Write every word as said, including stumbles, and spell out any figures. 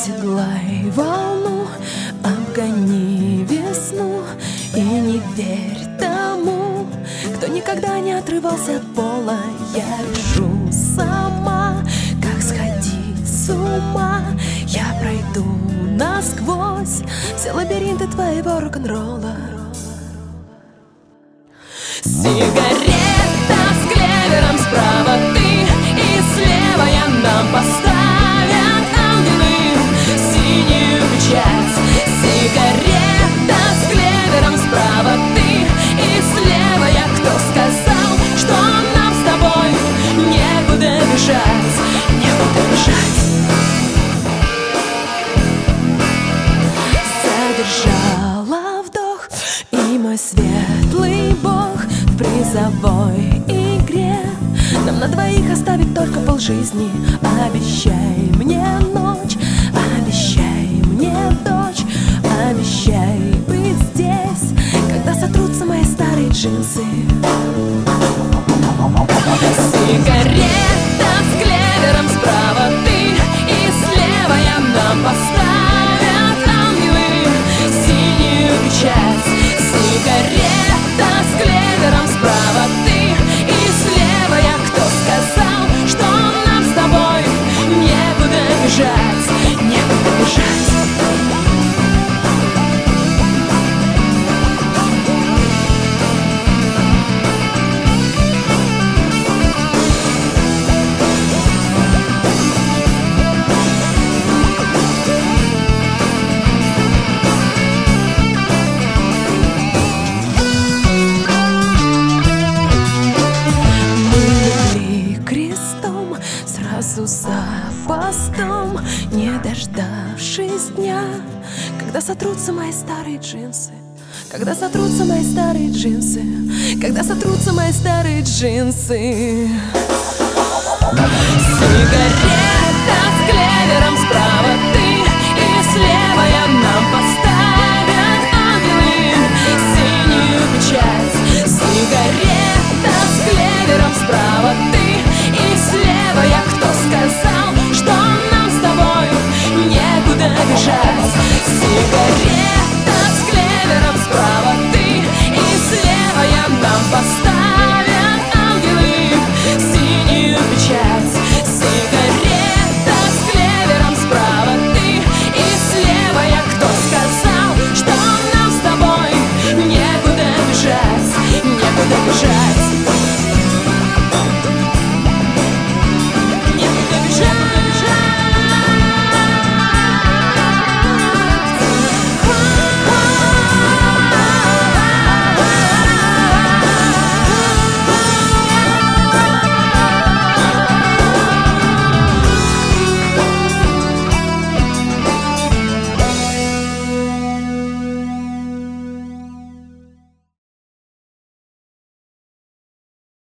Оседлай волну, обгони весну и не верь тому, кто никогда не отрывался от пола. Я решу сама, как сходить с ума. Я пройду насквозь все лабиринты твоего рок-н-ролла. Сигарета с клевером, справа ты и слева я. Нам поставят ангелы синюю печать. Сигарета с клевером, справа ты и слева я. Кто сказал, что нам с тобой некуда бежать? Некуда бежать. Задержала вдох, и мой светлый бог в призовой игре. Нам на двоих оставить только полжизни. Обещай мне ночь, обещай мне дочь, обещай быть здесь, когда сотрутся мои старые джинсы. Сигарета с клевером, справа ты и слева я. Нам поставят ангелы синюю печать. Сигарета с клевером, справа ты и слева я. Кто сказал, что нам с тобой некуда бежать? Некуда бежать. Сразу за постом, не дождавшись дня, когда сотрутся мои старые джинсы. Когда сотрутся мои старые джинсы. Когда сотрутся мои старые джинсы. Сигарета с клевером, справа